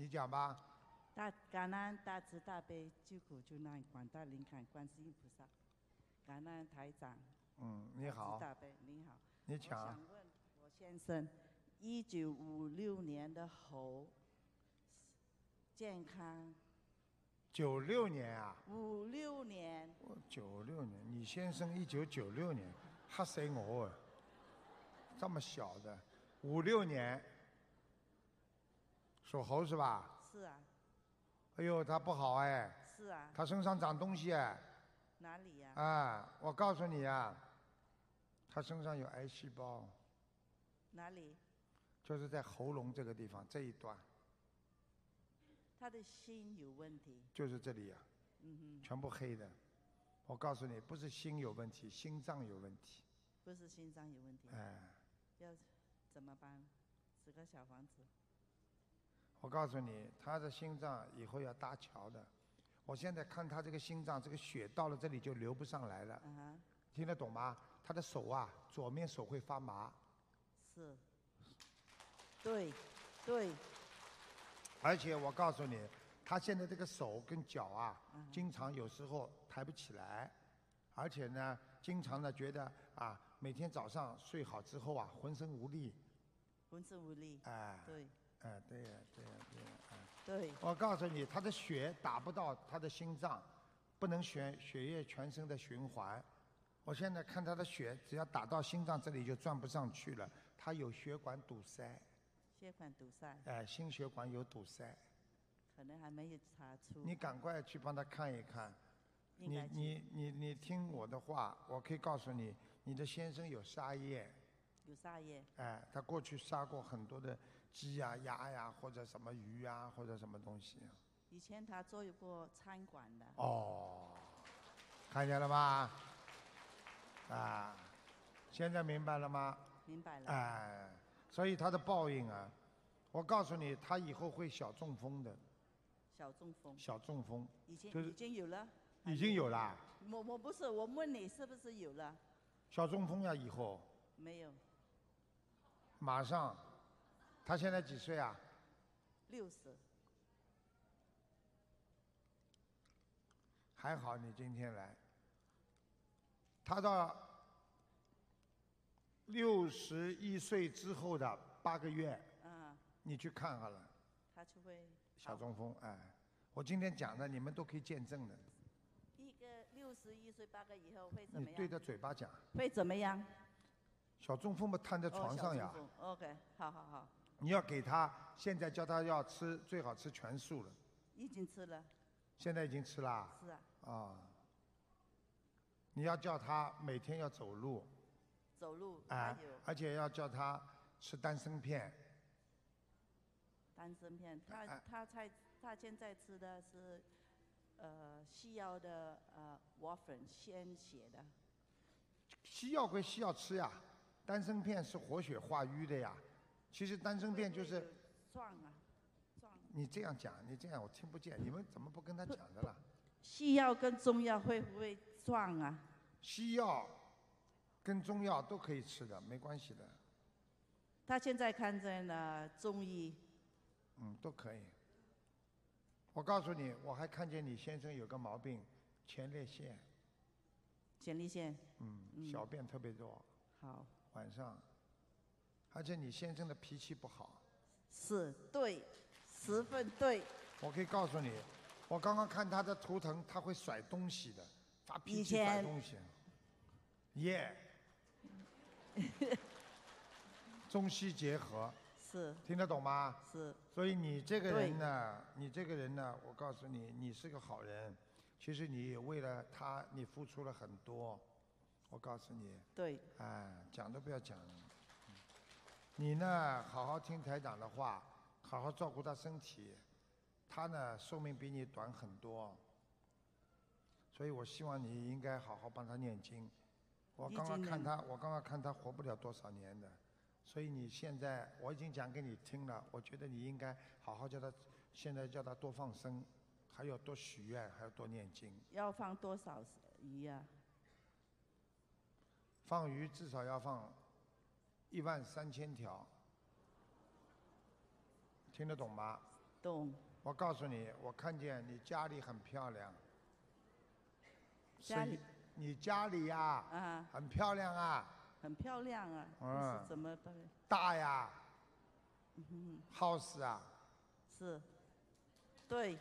你讲吧。 感恩大慈大悲救苦救难广大灵感观世音菩萨，感恩台长。 你好。 大慈大悲，你好。 你讲。 我想问我先生，1956年的猴，健康。 96年啊 ？56年。 96年，你先生1996年，吓死我啊！这么小的，56年，属猴是吧？ 是啊。 哎呦，他不好哎。 是啊。 他身上长东西哎。 哪里呀？ 我告诉你啊，他身上有癌细胞。 哪里？ 就是在喉咙这个地方这一段。 他的心有问题。 就是这里呀。全部黑的。我告诉你，不是心有问题，心脏有问题。 不是心脏有问题。要怎么办？10个小房子。 我告诉你，他的心脏以后要搭桥的。我现在看他这个心脏，这个血到了这里就流不上来了。听得懂吗？他的手啊，左面手会发麻。 是。对，对。 而且我告诉你，他现在这个手跟脚啊，经常有时候抬不起来，而且呢，经常的觉得啊，每天早上睡好之后啊，浑身无力。 浑身无力。对。 对呀。 对。 我告诉你，他的血打不到他的心脏，不能血液全身的循环。我现在看他的血，只要打到心脏这里就转不上去了，他有血管堵塞。 血管堵塞。 心血管有堵塞。 可能还没有查出。 你赶快去帮他看一看。你听我的话，我可以告诉你，你的先生有杀业。 有杀业。 他过去杀过很多的鸡呀、鸭呀，或者什么鱼呀，或者什么东西。 以前他做过餐馆的。 看见了吗？现在明白了吗？ 明白了。 所以他的报应啊，我告诉你，他以后会小中风的。 小中风。 小中风。 已经有了。 已经有了。 我不是，我问你是不是有了？ 小中风呀，以后。 没有。 马上。他现在几岁啊 ？60。 还好你今天来。他到61岁之后的8个月，你去看好了。 他就会小中风。我今天讲的你们都可以见证的。 一个61岁8个以后会怎么样？ 你对着嘴巴讲。 会怎么样？ 小中风嘛，瘫在床上呀。 OK， 好。 你要给他，现在叫他要吃，最好吃全素了。 已经吃了。 现在已经吃了。 是啊。 你要叫他每天要走路。 走路。 而且要叫他吃丹参片。 丹参片，他现在吃的是西药的warfarin 鲜血的。 西药归西药吃呀，丹参片是活血化瘀的呀。其实丹参片就是。 壮啊。 你这样讲，你这样我听不见，你们怎么不跟他讲的啦？ 西药跟中药会不会撞啊？ 西药跟中药都可以吃的，没关系的。 他现在看见了中医。 都可以。我告诉你，我还看见你先生有个毛病，前列腺。 前列腺。 小便特别多。 好。 晚上。而且你先生的脾气不好。 是，对，10分对。 我可以告诉你，我刚刚看他的图腾，他会甩东西的，发脾气甩东西。中西结合。 是。 听得懂吗？ 是。 所以你这个人呢，我告诉你，你是个好人。其实你为了他，你付出了很多。我告诉你。 对。 讲都不要讲。你呢，好好听台长的话，好好照顾他身体。他呢，寿命比你短很多。所以我希望你应该好好帮他念经。我刚刚看他活不了多少年的。所以你现在我已经讲给你听了，我觉得你应该好好叫他，现在叫他多放生，还有多许愿，还要多念经。 要放多少鱼啊？ 放鱼至少要放13000条，听得懂吗？ 懂。 我告诉你，我看见你家里很漂亮。 家里你家里呀、 啊， 很漂亮啊。 很漂亮啊， 嗯是怎么办？ 大呀。house 啊。 是，对，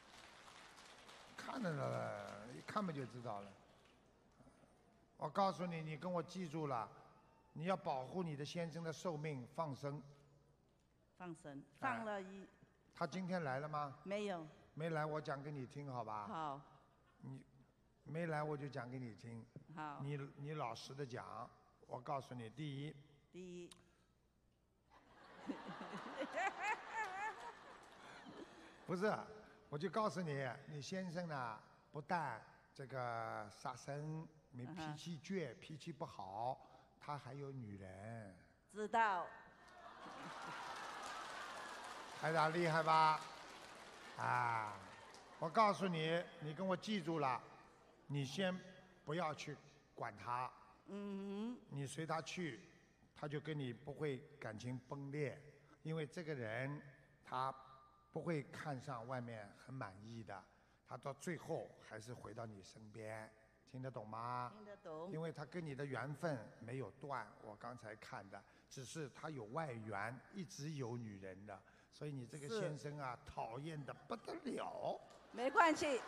看着了，一看嘛就知道了。我告诉你，你跟我记住了，你要保护你的先生的寿命，放生。 放生，放了他今天来了吗？ 没有？ 没来，我讲给你听，好吧？ 好， 你没来，我就讲给你听。 好。 你老实的讲，我告诉你，第一，不是，我就告诉你，你先生呢，不但这个杀生，你脾气倔，脾气不好，他还有女人。 知道。 台长厉害吧？啊，我告诉你，你跟我记住了，你先不要去管他。你随他去，他就跟你不会感情崩裂，因为这个人他不会看上外面很满意的，他到最后还是回到你身边，听得懂吗？ 听得懂。 因为他跟你的缘分没有断，我刚才看的，只是他有外缘，一直有女人的。所以你这个先生啊，讨厌的不得了。 没关系。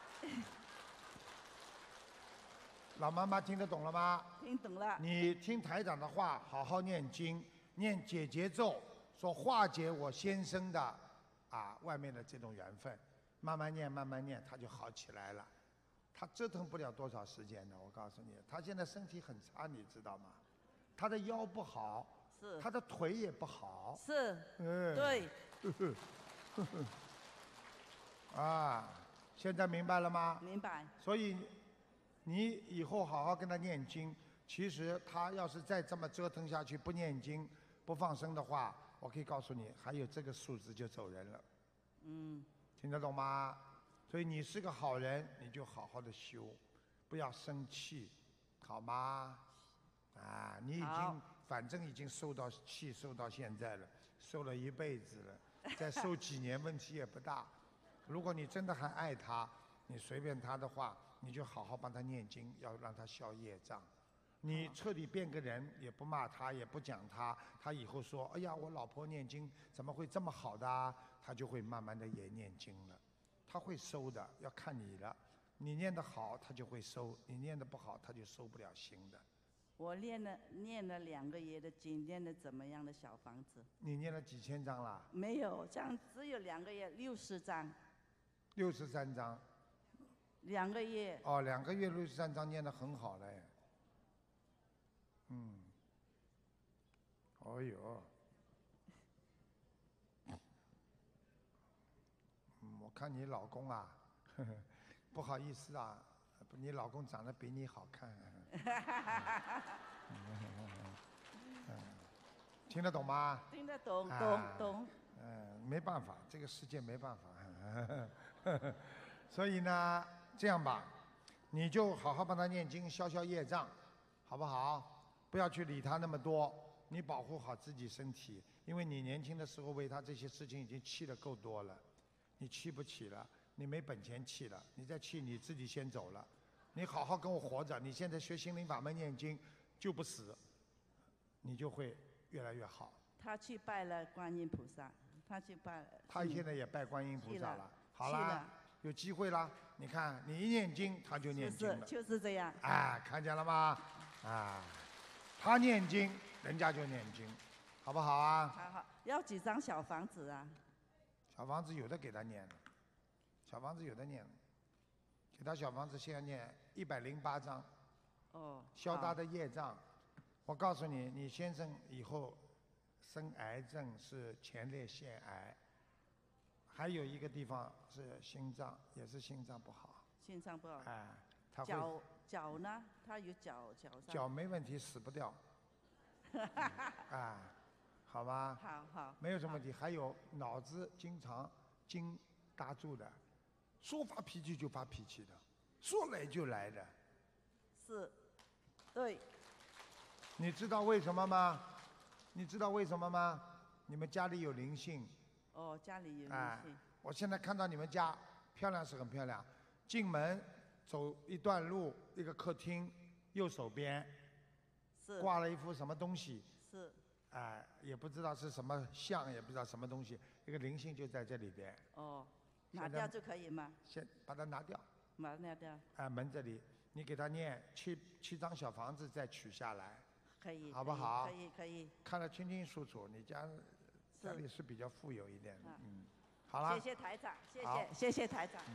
老妈妈听得懂了吗？ 听懂了。 你听台长的话，好好念经，念解结咒，说化解我先生的外面的这种缘分，慢慢念，慢慢念，他就好起来了。他折腾不了多少时间的，我告诉你，他现在身体很差，你知道吗？他的腰不好。他的腿也不好。 是。对。 现在明白了吗？ 明白。 所以你以后好好跟他念经。其实他要是再这么折腾下去，不念经、不放生的话，我可以告诉你，还有这个数字就走人了。听得懂吗？所以你是个好人，你就好好的修，不要生气，好吗？你已经反正已经受到气受到现在了，受了一辈子了，再受几年问题也不大。如果你真的还爱他，你随便他的话，你就好好帮他念经，要让他消业障。你彻底变个人，也不骂他，也不讲他，他以后说：“哎呀，我老婆念经怎么会这么好的啊？”他就会慢慢的也念经了，他会收的，要看你了。你念得好，他就会收；你念得不好，他就收不了心的。 我念了2个月的经，念了怎么样的小房子？ 你念了几千张了？ 没有，这样只有2个月，60张。 63张。 2个月。 2个月63张念得很好嘞。哦哟。我看你老公啊，不好意思啊，你老公长得比你好看。听得懂吗？ 听得懂，懂。 没办法，这个世界没办法。所以呢，这样吧，你就好好帮他念经，消消业障，好不好？不要去理他那么多，你保护好自己身体，因为你年轻的时候为他这些事情已经气得够多了，你气不起了，你没本钱气了，你再气你自己先走了。你好好跟我活着，你现在学心灵法门念经，就不死，你就会越来越好。 他去拜了观音菩萨，他现在也拜观音菩萨了。好啦，有机会啦。你看，你一念经，他就念经了。 就是这样。 看见了吗？他念经，人家就念经，好不好啊？ 好，要几张小房子啊？ 小房子有的给他念了，小房子有的念了，给他小房子现在念108张。消他的业障。我告诉你，你先生以后生癌症是前列腺癌，还有一个地方是心脏，也是心脏不好。 心脏不好。 他会脚呢？他有脚上。 脚没问题，死不掉。好吧。 好。 没有什么问题。还有脑子经常筋搭住的，说发脾气就发脾气的，说来就来的。 是。对。 你知道为什么吗？你知道为什么吗？你们家里有灵性， 哦，家里有灵哎性。 我现在看到你们家漂亮是很漂亮，进门走一段路，一个客厅，右手边是。 挂了一幅什么东西， 是。 哎，也不知道是什么像，也不知道什么东西，一个灵性就在这里边。 哦，拿掉就可以吗？ 先把它拿掉。 把它拿掉。 哎，门这里，你给他念七张小房子，再取下来。 可以。 好不好？ 可以可以。 看得清清楚楚，你家里是比较富有一点的。 啊好了。 谢谢台长，谢谢台长。